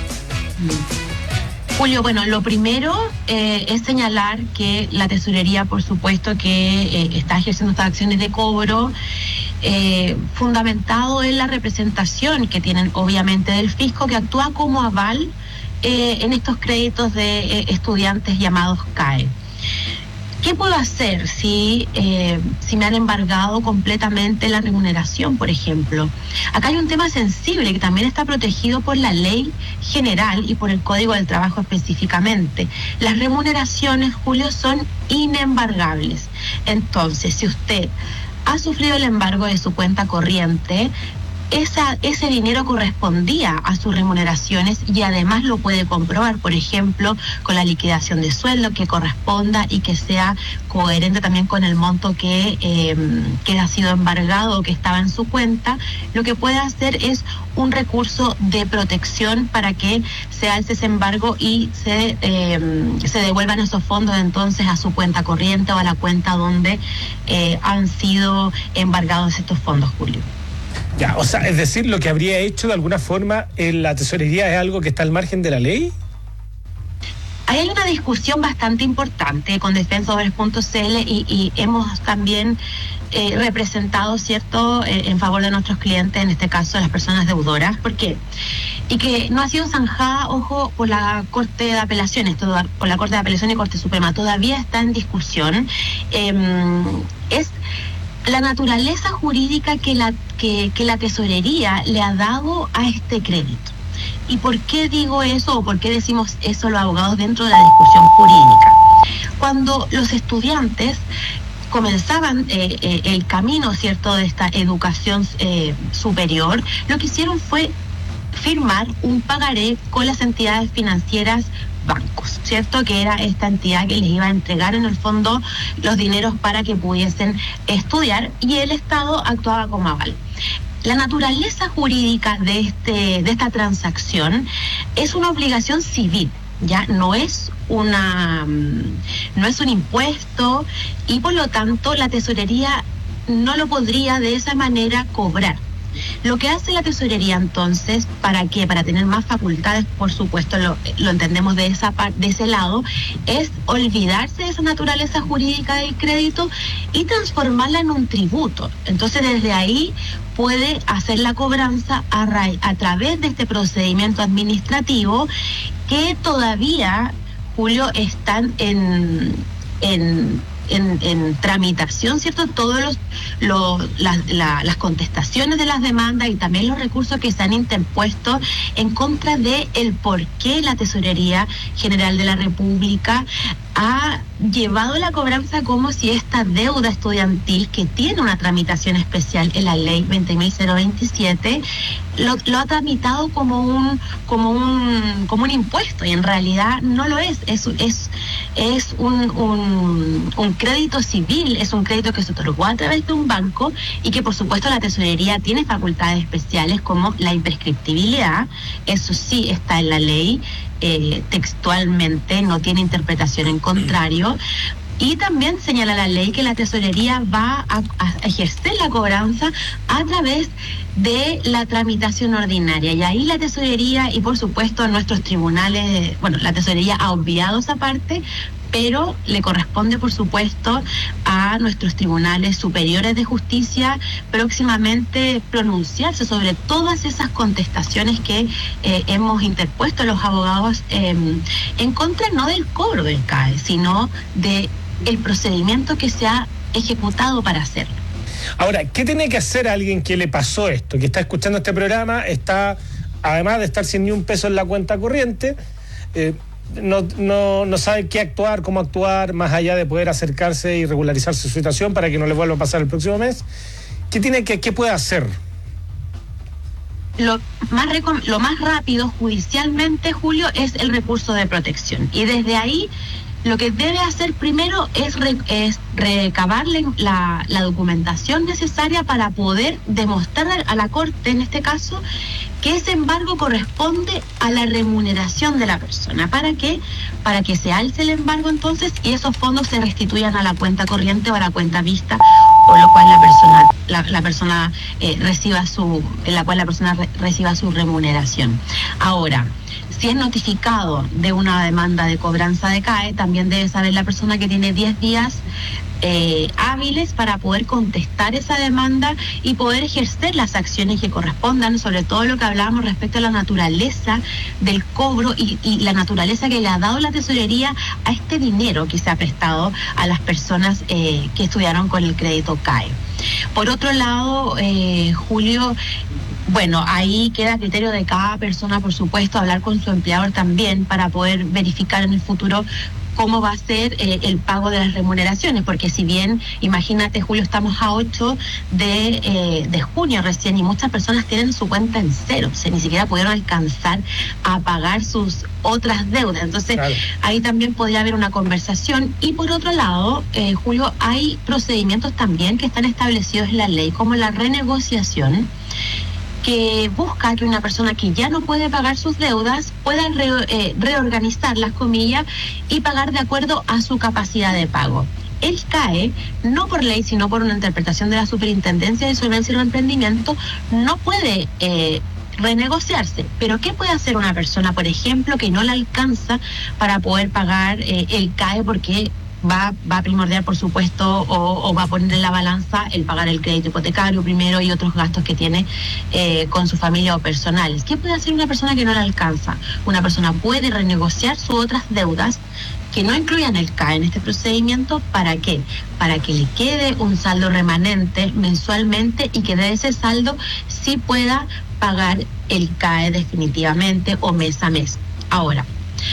Julio, bueno, lo primero eh, es señalar que la Tesorería, por supuesto, que eh, está ejerciendo estas acciones de cobro eh, fundamentado en la representación que tienen, obviamente, del fisco, que actúa como aval eh, en estos créditos de eh, estudiantes llamados C A E. ¿Qué puedo hacer si, eh, si me han embargado completamente la remuneración, por ejemplo? Acá hay un tema sensible que también está protegido por la ley general y por el Código del Trabajo específicamente. Las remuneraciones, Julio, son inembargables. Entonces, si usted ha sufrido el embargo de su cuenta corriente, Esa, ese dinero correspondía a sus remuneraciones y además lo puede comprobar, por ejemplo, con la liquidación de sueldo que corresponda y que sea coherente también con el monto que, eh, que ha sido embargado o que estaba en su cuenta. Lo que puede hacer es un recurso de protección para que se alce ese embargo y se, eh, se devuelvan esos fondos entonces a su cuenta corriente o a la cuenta donde eh, han sido embargados estos fondos, Julio. Ya, o sea, es decir, lo que habría hecho de alguna forma en la Tesorería es algo que está al margen de la ley. Ahí hay una discusión bastante importante con defensa deudores punto c l y, y hemos también eh, representado, ¿cierto?, eh, en favor de nuestros clientes, en este caso de las personas deudoras. ¿Por qué? Y que no ha sido zanjada, ojo, por la Corte de Apelaciones, toda, por la Corte de Apelación y Corte Suprema. Todavía está en discusión. Eh, es la naturaleza jurídica que la, que, que la Tesorería le ha dado a este crédito. ¿Y por qué digo eso o por qué decimos eso los abogados dentro de la discusión jurídica? Cuando los estudiantes comenzaban eh, eh, el camino, ¿cierto?, de esta educación eh, superior, lo que hicieron fue firmar un pagaré con las entidades financieras bancos, ¿cierto?, que era esta entidad que les iba a entregar en el fondo los dineros para que pudiesen estudiar, y el Estado actuaba como aval. La naturaleza jurídica de este de esta transacción es una obligación civil, ya no es una no es un impuesto, y por lo tanto la Tesorería no lo podría de esa manera cobrar. Lo que hace la Tesorería entonces, ¿para qué? Para tener más facultades, por supuesto, lo, lo entendemos de esa par, de ese lado, es olvidarse de esa naturaleza jurídica del crédito y transformarla en un tributo. Entonces, desde ahí puede hacer la cobranza a, ra- a través de este procedimiento administrativo que todavía, Julio, están en... en En, en tramitación, ¿cierto? Todos los, los las, la, las contestaciones de las demandas y también los recursos que se han interpuesto en contra de el por qué la Tesorería General de la República ha llevado la cobranza como si esta deuda estudiantil, que tiene una tramitación especial en la ley veinte mil veintisiete, lo, lo ha tramitado como un como un como un impuesto, y en realidad no lo es. Es es es un, un un crédito civil, es un crédito que se otorgó a través de un banco y que por supuesto la Tesorería tiene facultades especiales como la imprescriptibilidad. Eso sí está en la ley. Eh, textualmente, no tiene interpretación en contrario, Y también señala la ley que la tesorería va a, a ejercer la cobranza a través de la tramitación ordinaria. Y ahí la tesorería y por supuesto nuestros tribunales, bueno, la tesorería ha obviado esa parte, pero le corresponde, por supuesto, a nuestros tribunales superiores de justicia próximamente pronunciarse sobre todas esas contestaciones que eh, hemos interpuesto los abogados eh, en contra no del cobro del C A E, sino de el procedimiento que se ha ejecutado para hacerlo. Ahora, ¿qué tiene que hacer alguien que le pasó esto, que está escuchando este programa, está, además de estar sin ni un peso en la cuenta corriente, eh, No, no, no sabe qué actuar, cómo actuar, más allá de poder acercarse y regularizar su situación para que no le vuelva a pasar el próximo mes? ¿Qué tiene que, qué puede hacer? Lo más, lo más rápido judicialmente, Julio, es el recurso de protección. Y desde ahí lo que debe hacer primero es, re, es recabar la, la documentación necesaria para poder demostrar a la Corte, en este caso, que ese embargo corresponde a la remuneración de la persona. ¿Para qué? Para que se alce el embargo entonces y esos fondos se restituyan a la cuenta corriente o a la cuenta vista, por lo cual la persona, la, la persona eh, reciba su, en la cual la persona re, reciba su remuneración. Ahora, si es notificado de una demanda de cobranza de C A E, también debe saber la persona que tiene diez días eh, hábiles para poder contestar esa demanda y poder ejercer las acciones que correspondan, sobre todo lo que hablábamos respecto a la naturaleza del cobro y, y la naturaleza que le ha dado la tesorería a este dinero que se ha prestado a las personas eh, que estudiaron con el crédito C A E. Por otro lado, eh, Julio, bueno, ahí queda a criterio de cada persona, por supuesto, hablar con su empleador también para poder verificar en el futuro cómo va a ser eh, el pago de las remuneraciones, porque si bien, imagínate, Julio, estamos a ocho de, eh, de junio recién y muchas personas tienen su cuenta en cero, o sea, ni siquiera pudieron alcanzar a pagar sus otras deudas. Entonces, claro, ahí también podría haber una conversación. Y por otro lado, eh, Julio, hay procedimientos también que están establecidos en la ley, como la renegociación, que busca que una persona que ya no puede pagar sus deudas pueda re, eh, reorganizar las comillas y pagar de acuerdo a su capacidad de pago. El C A E, no por ley, sino por una interpretación de la Superintendencia de Solvencia y Emprendimiento, no puede eh, renegociarse. Pero ¿qué puede hacer una persona, por ejemplo, que no le alcanza para poder pagar eh, el C A E porque Va, va a primordiar, por supuesto, o, o va a poner en la balanza el pagar el crédito hipotecario primero y otros gastos que tiene eh, con su familia o personales? ¿Qué puede hacer una persona que no le alcanza? Una persona puede renegociar sus otras deudas que no incluyan el C A E en este procedimiento. ¿Para qué? Para que le quede un saldo remanente mensualmente y que de ese saldo sí pueda pagar el C A E definitivamente o mes a mes. Ahora,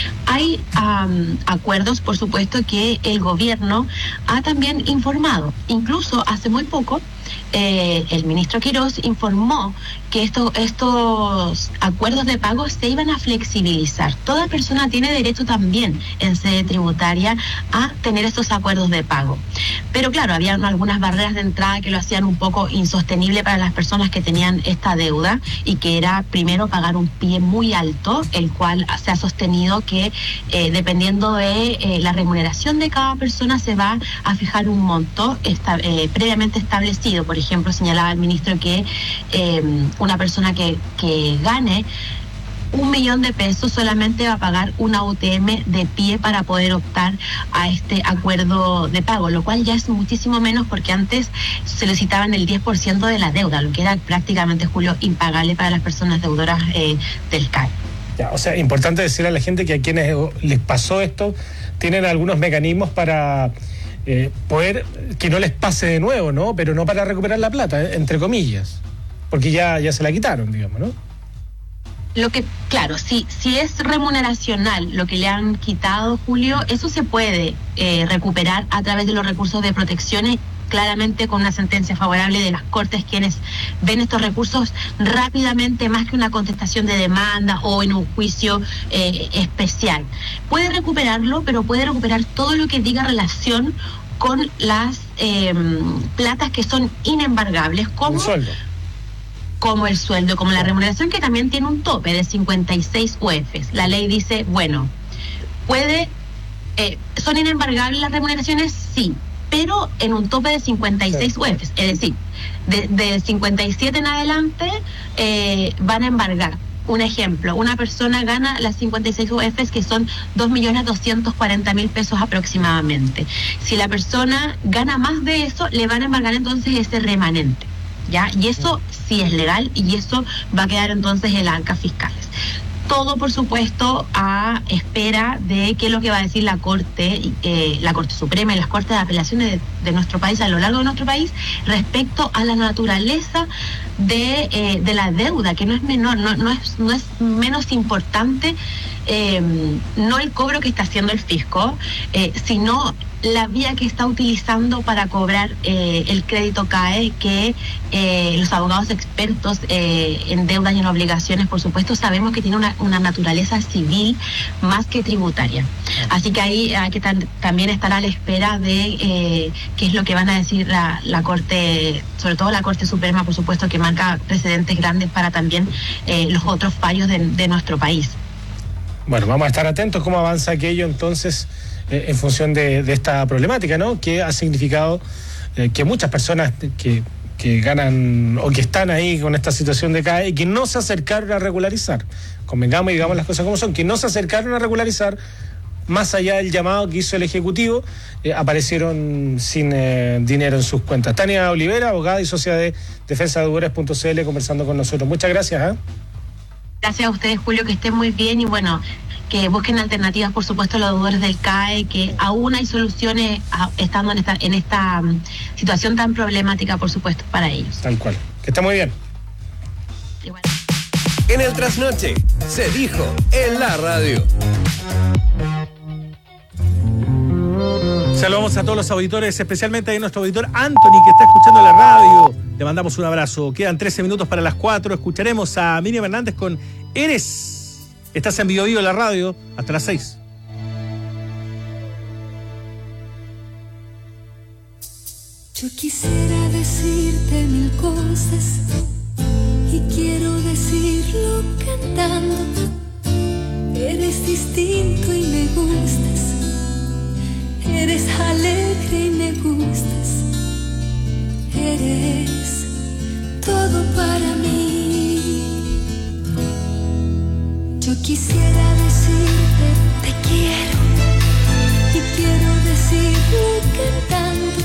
hay um, acuerdos, por supuesto, que el gobierno ha también informado. Incluso hace muy poco, eh, el ministro Quirós informó que esto, estos acuerdos de pago se iban a flexibilizar. Toda persona tiene derecho también en sede tributaria a tener estos acuerdos de pago. Pero claro, había algunas barreras de entrada que lo hacían un poco insostenible para las personas que tenían esta deuda y que era primero pagar un pie muy alto, el cual se ha sostenido que eh, dependiendo de eh, la remuneración de cada persona se va a fijar un monto esta, eh, previamente establecido. Por ejemplo, señalaba el ministro que eh, una persona que, que gane un millón de pesos solamente va a pagar una U T M de pie para poder optar a este acuerdo de pago, lo cual ya es muchísimo menos porque antes solicitaban el diez por ciento de la deuda, lo que era prácticamente, Julio, impagable para las personas deudoras eh, del C A E. Ya, o sea, importante decir a la gente que a quienes les pasó esto tienen algunos mecanismos para eh, poder que no les pase de nuevo, ¿no? Pero no para recuperar la plata, eh, entre comillas, porque ya, ya se la quitaron, digamos, ¿no? Lo que, claro, si, si es remuneracional lo que le han quitado, Julio, eso se puede eh, recuperar a través de los recursos de protecciones, claramente con una sentencia favorable de las Cortes, quienes ven estos recursos rápidamente, más que una contestación de demanda o en un juicio eh, especial. Puede recuperarlo, pero puede recuperar todo lo que diga relación con las eh, platas que son inembargables, como un sueldo. como el sueldo, como la remuneración, que también tiene un tope de cincuenta y seis U Fs. La ley dice, bueno, puede Eh, ¿Son inembargables las remuneraciones? Sí, pero en un tope de cincuenta y seis U E Fs, es decir, de, de cincuenta y siete en adelante eh, van a embargar. Un ejemplo, una persona gana las cincuenta y seis U E Fs, que son dos millones doscientos cuarenta mil pesos aproximadamente. Si la persona gana más de eso, le van a embargar entonces ese remanente, ¿ya? Y eso sí es legal y eso va a quedar entonces en las arcas fiscales. Todo, por supuesto, a espera de qué es lo que va a decir la Corte, eh, la Corte Suprema y las Cortes de Apelaciones de, de nuestro país, a lo largo de nuestro país, respecto a la naturaleza de, eh, de la deuda, que no es menor, no, no, es, no es menos importante, eh, no el cobro que está haciendo el fisco, eh, sino la vía que está utilizando para cobrar eh, el crédito C A E, que eh, los abogados expertos eh, en deudas y en obligaciones, por supuesto, sabemos que tiene una, una naturaleza civil más que tributaria. Así que ahí hay que tan, también estar a la espera de eh, qué es lo que van a decir la, la Corte, sobre todo la Corte Suprema, por supuesto, que marca precedentes grandes para también eh, los otros fallos de, de nuestro país. Bueno, vamos a estar atentos cómo avanza aquello entonces eh, en función de, de esta problemática, ¿no? Que ha significado eh, que muchas personas que, que ganan o que están ahí con esta situación de C A E y que no se acercaron a regularizar, convengamos y digamos las cosas como son, que no se acercaron a regularizar, más allá del llamado que hizo el Ejecutivo, eh, aparecieron sin eh, dinero en sus cuentas. Tania Olivera, abogada y socia de defensa de deudores punto c l, conversando con nosotros. Muchas gracias. ¿eh? Gracias a ustedes, Julio, que estén muy bien y bueno, que busquen alternativas, por supuesto, a los deudores del C A E, que aún hay soluciones a, estando en esta, en esta um, situación tan problemática, por supuesto, para ellos. Tal cual. Que esté muy bien. Igual. En el trasnoche, se dijo en la radio. Saludamos a todos los auditores, especialmente a nuestro auditor Anthony, que está escuchando la radio. Le mandamos un abrazo. Quedan trece minutos para las cuatro. Escucharemos a Miriam Hernández con Eres. Estás en Bio Bio, la radio, hasta las seis. Yo quisiera decirte mil cosas y quiero decirlo cantando. Eres distinto y me gustas. Eres alegre y me gustas. Eres todo para mí. Yo quisiera decirte te quiero y quiero decirlo cantando.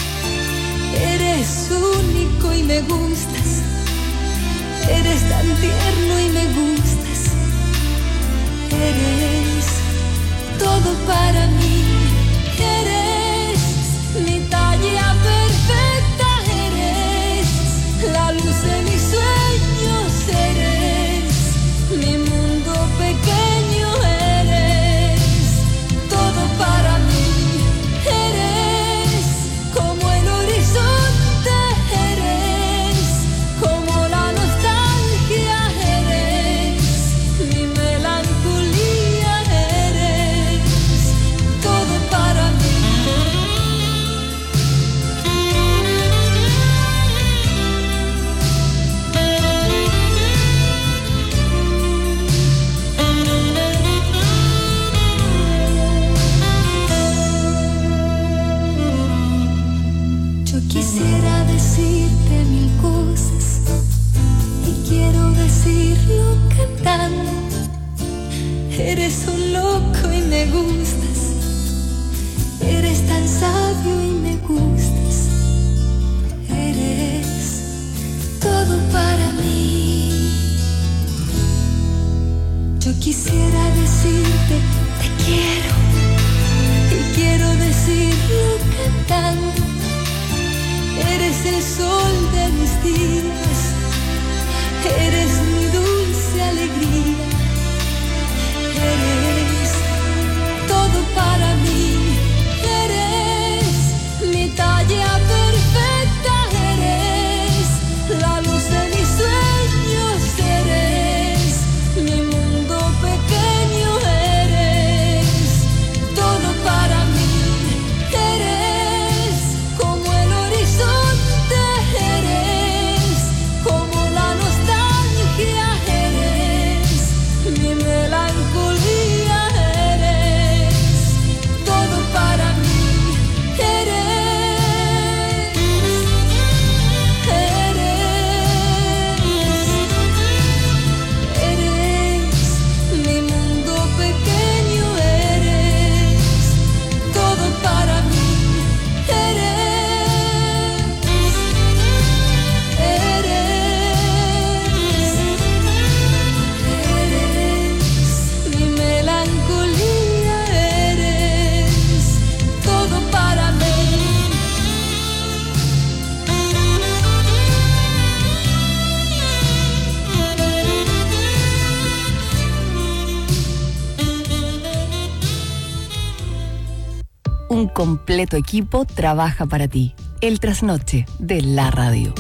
Eres único y me gustas. Eres tan tierno y me gustas. Eres todo para mí. Eres mi talla perfecta. Eres la luz de mis sueños. Eres mi mundo pequeño. Eres todo para mí. Eres como el horizonte. Eres como la nostalgia. Eres mi melancolía. Eres todo para mí. Yo quisiera decirte mil cosas y quiero decirlo cantando. Eres un loco y me gustas. Eres tan sabio y me gustas. Eres todo para mí. Yo quisiera decirte te quiero y quiero decirlo cantando. Eres el sol de mis días. Eres mi dulce alegría. Eres todo para mí. Eres completo equipo trabaja para ti. El trasnoche de la radio.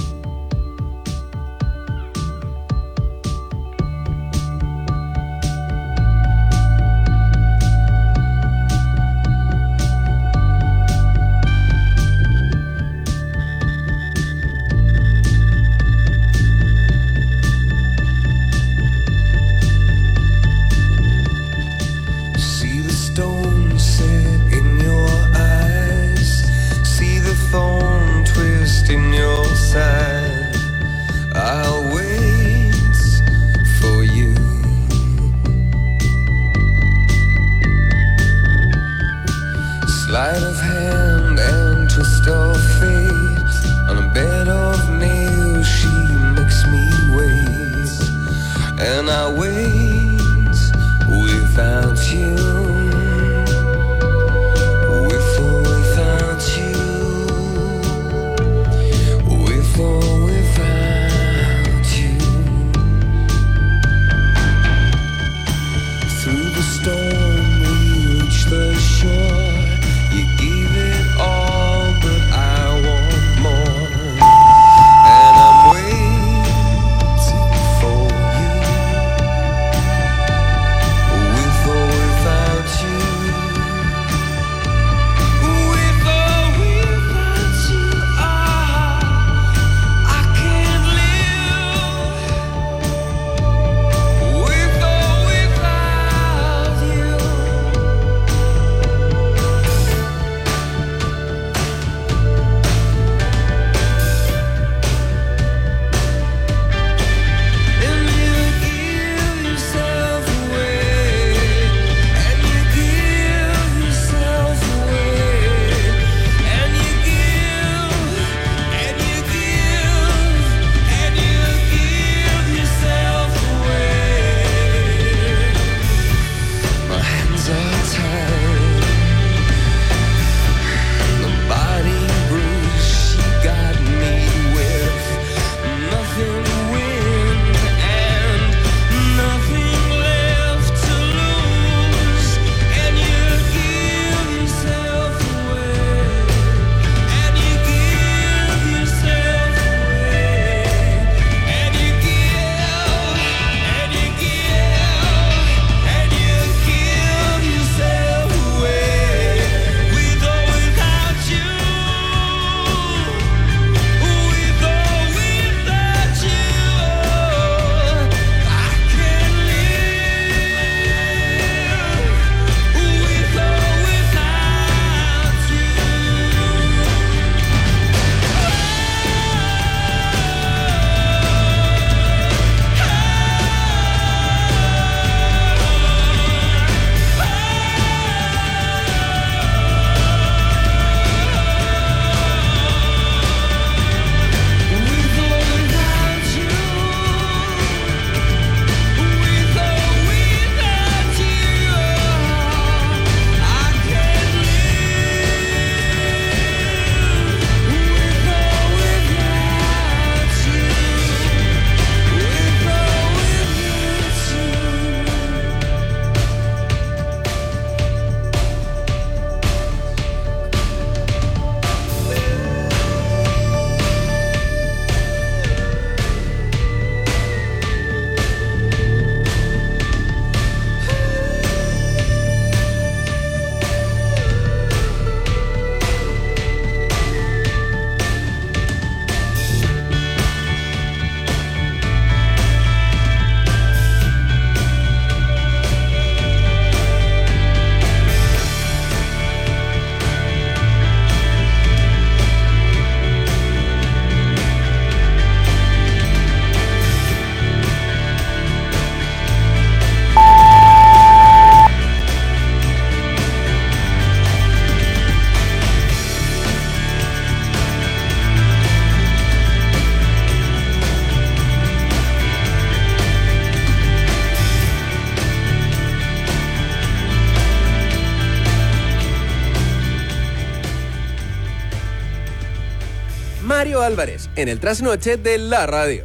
Mario Álvarez, en el trasnoche de la radio.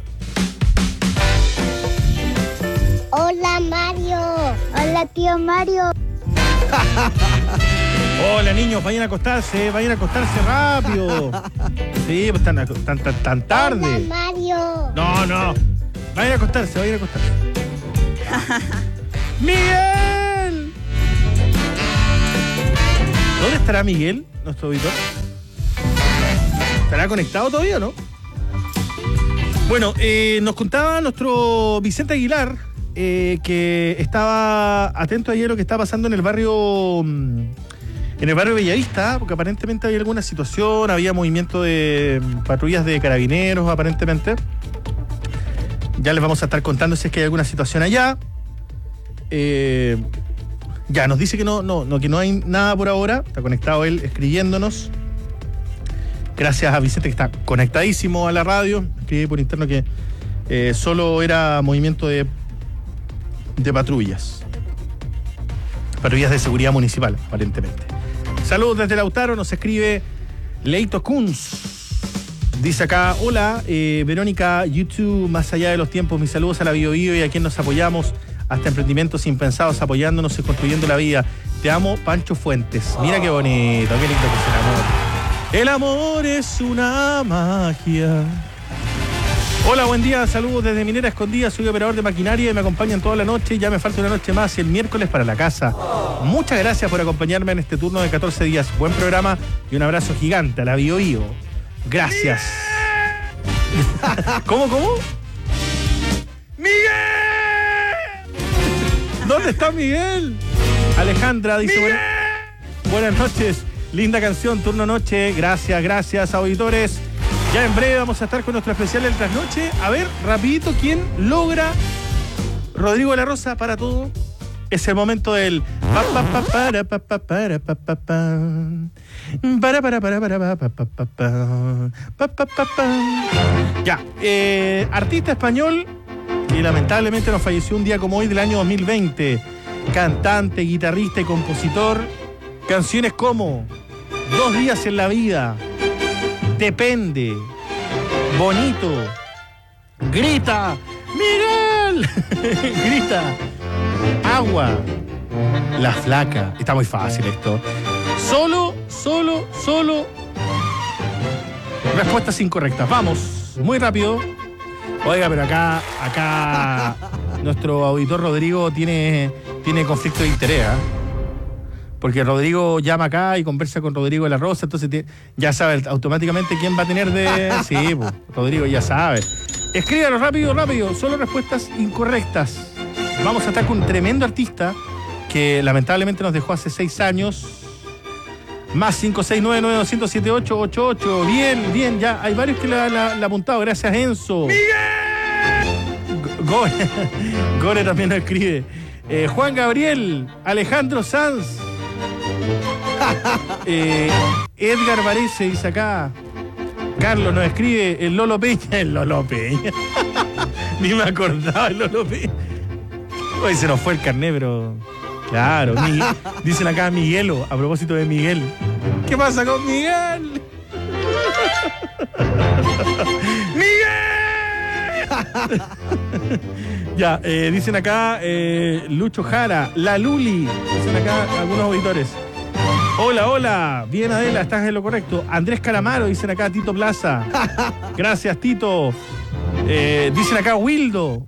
Hola Mario, hola tío Mario. Hola niños, vayan a acostarse, vayan a acostarse rápido. Sí, pues están tan, tan, tan tarde. Hola, Mario. No, no. Vayan a acostarse, vayan a acostarse. ¡Miguel! ¿Dónde estará Miguel, nuestro auditor? ¿Estará conectado todavía o no? Bueno, eh, nos contaba nuestro Vicente Aguilar eh, que estaba atento ayer a lo que estaba pasando en el barrio en el barrio Bellavista, porque aparentemente había alguna situación, había movimiento de patrullas de carabineros, aparentemente. Ya les vamos a estar contando si es que hay alguna situación allá. Eh, ya, nos dice que no, no, no, que no hay nada por ahora. Está conectado él escribiéndonos. Gracias a Vicente, que está conectadísimo a la radio. Escribí por interno que eh, solo era movimiento de, de patrullas. Patrullas de seguridad municipal, aparentemente. Saludos desde Lautaro, nos escribe Leito Kunz. Dice acá, hola, eh, Verónica, YouTube, más allá de los tiempos, mis saludos a la Bio Bio y a quien nos apoyamos, hasta emprendimientos impensados, apoyándonos y construyendo la vida. Te amo, Pancho Fuentes. Mira qué bonito, qué lindo que es el amor. El amor es una magia. Hola, buen día, saludos desde Minera Escondida, soy operador de maquinaria y me acompañan toda la noche, ya me falta una noche más y el miércoles para la casa. Muchas gracias por acompañarme en este turno de catorce días. Buen programa y un abrazo gigante a la Bio Bio. Gracias. ¿Cómo, cómo? ¡Miguel! ¿Dónde está Miguel? Alejandra dice, buena, buenas noches. Linda canción, turno noche. Gracias, gracias, auditores. Ya en breve vamos a estar con nuestro especial del trasnoche. A ver, rapidito, ¿quién logra Rodrigo de la Rosa para todo? Es el momento del pa pa pa para pa pa para pa pa pa para para para para pa pa pa pa pa pa pa. Ya, eh, artista español que lamentablemente nos falleció un día como hoy del año dos mil veinte. Cantante, guitarrista y compositor. Canciones como Dos días en la vida, Depende, Bonito, Grita, Miguel, Grita, Agua, La Flaca. Está muy fácil esto. Solo, solo, solo. Respuestas incorrectas. Vamos, muy rápido. Oiga, pero acá, acá nuestro auditor Rodrigo tiene, tiene conflicto de interés, ¿eh? Porque Rodrigo llama acá y conversa con Rodrigo de la Rosa, entonces tiene, ya sabe automáticamente quién va a tener de... Sí, pues, Rodrigo ya sabe. Escríbanos rápido, rápido, solo respuestas incorrectas. Vamos a estar con un tremendo artista que lamentablemente nos dejó hace seis años. Más cinco seis nueve nueve dos cero cero siete ocho ocho ocho. Bien, bien, ya hay varios que le han apuntado. Gracias, Enzo. ¡Miguel! Gore, Gore también nos escribe. Eh, Juan Gabriel, Alejandro Sanz. Eh, Edgar Varese dice acá. Carlos nos escribe el Lolo Peña. El Lolo Peña. Ni me acordaba el Lolo Peña. Hoy se nos fue el carné, pero. Claro, Miguel, dicen acá Miguelo, a propósito de Miguel. ¿Qué pasa con Miguel? ¡Miguel! Ya, eh, dicen acá eh, Lucho Jara, La Luli. Dicen acá algunos auditores. Hola, hola. Bien, Adela, estás en lo correcto. Andrés Calamaro, dicen acá Tito Plaza. Gracias, Tito. Eh, dicen acá Wildo.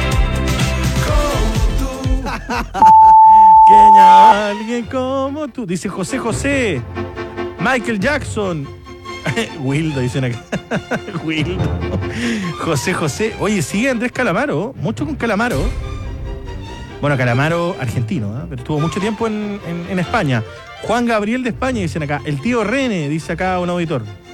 Que haya alguien como tú. Dice José José. Michael Jackson. Wildo, dicen acá. Wildo. José José. Oye, sigue Andrés Calamaro. Mucho con Calamaro. Bueno, Calamaro argentino, ¿eh? Pero estuvo mucho tiempo en, en, en España. Juan Gabriel de España, dicen acá. El tío René, dice acá un auditor.